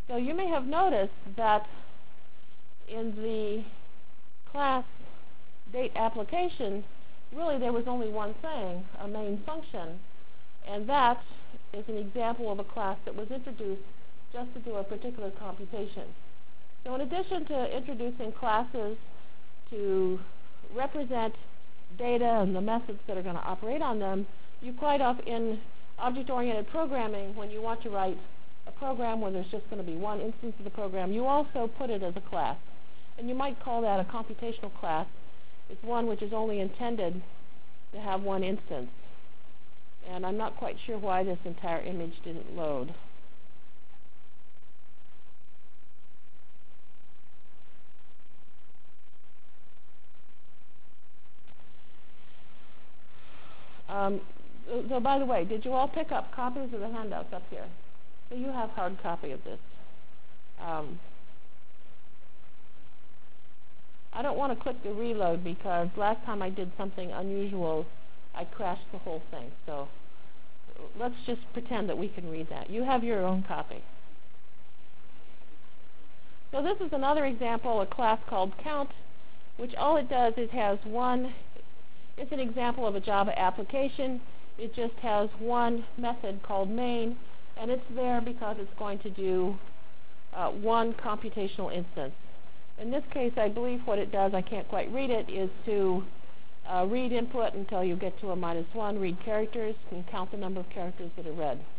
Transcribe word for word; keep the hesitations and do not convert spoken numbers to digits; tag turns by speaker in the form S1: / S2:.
S1: So you may have noticed that in the class date application, really there was only one thing, a main function, and that is an example of a class that was introduced just to do a particular computation. So in addition to introducing classes to represent data and the methods that are going to operate on them, you quite often, in object-oriented programming, when you want to write a program where there's just going to be one instance of the program, you also put it as a class. And you might call that a computational class. It's one which is only intended to have one instance. And I'm not quite sure why this entire image didn't load. Um, so by the way, did you all pick up copies of the handouts up here? So you have hard copy of this. Um, I don't want to click the reload because last time I did something unusual, I crashed the whole thing. So let's just pretend that we can read that. You have your own copy. So this is another example, a class called count, which all it does is has one, it's an example of a Java application. It just has one method called main, and it's there because it's going to do uh, one computational instance. In this case, I believe what it does, I can't quite read it, is to uh, read input until you get to a minus one, read characters, and count the number of characters that are read.